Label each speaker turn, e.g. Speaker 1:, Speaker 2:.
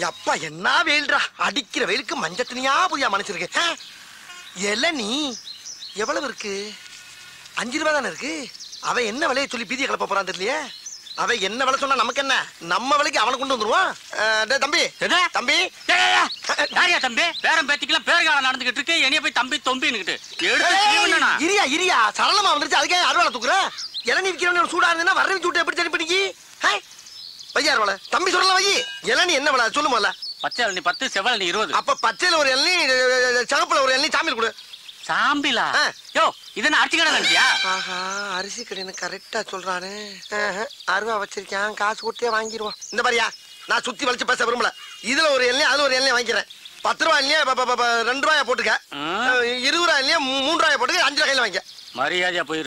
Speaker 1: அப்பா என்ன வெயில்டா, அடிக்கிற வெயிலுக்கு மஞ்சள் துணியா புதியா மனுச்சிருக்கு. இளநீ எவ்வளவு இருக்கு? 5 ரூபா தானே இருக்கு. அவன் என்ன விலையை சொல்லி பீதியை கிளப்ப போறான் தெரியலையே. அவன் என்ன விலை சொன்னா நமக்கு என்ன, நம்ம விலைக்கு அவனை கொண்டு வந்துருவான். தம்பி தம்பி
Speaker 2: தம்பி பேரம் பேத்திக்கலாம் பேர்காலம் நடந்துகிட்டு இருக்கு. என்னைய போய் தம்பி தொம்பின்னுகிட்டு
Speaker 1: இரியா இரியா சரளமா வந்துருச்சு. அதுக்கே அறுவாலை தூக்குற. இளநீ விற்கிறவன் சூடா இருந்ததுன்னா வர வச்சு விட்டு எப்படி சரி பண்ணிக்கி வையார் வள தம்பி சொல்லலாம். வை இளநீ என்ன விலை சொல்லுமல்ல?
Speaker 2: பச்சை இளநீ 10, செவல் இளநீ 20.
Speaker 1: அப்ப பச்சையில ஒரு இளநீ, சிவப்புல ஒரு இளநீ, சாமியில் கொடு.
Speaker 2: சாம்பிலா? யோ இது அரிசி கடை நினைச்சியா?
Speaker 1: ஆஹா, அரிசி கடைன்னு கரெக்டா சொல்றானே. அருவா வச்சிருக்கேன், காசு கொடுத்தே வாங்கிடுவோம். இந்த மாதிரியா நான் சுத்தி வலிச்சு பேச விரும்பல. இதுல ஒரு எண்ணெய் அதுல ஒரு எண்ணெய் வாங்கிக்கிறேன். 10 ரூபாய் இல்லையா 2 ரூபாயா போட்டுக்க, 20 ரூபாய் இல்லையா 3 ரூபாய் போட்டுக்க, 5 கையில வாங்கிக்க.
Speaker 2: மரியாதையா போய்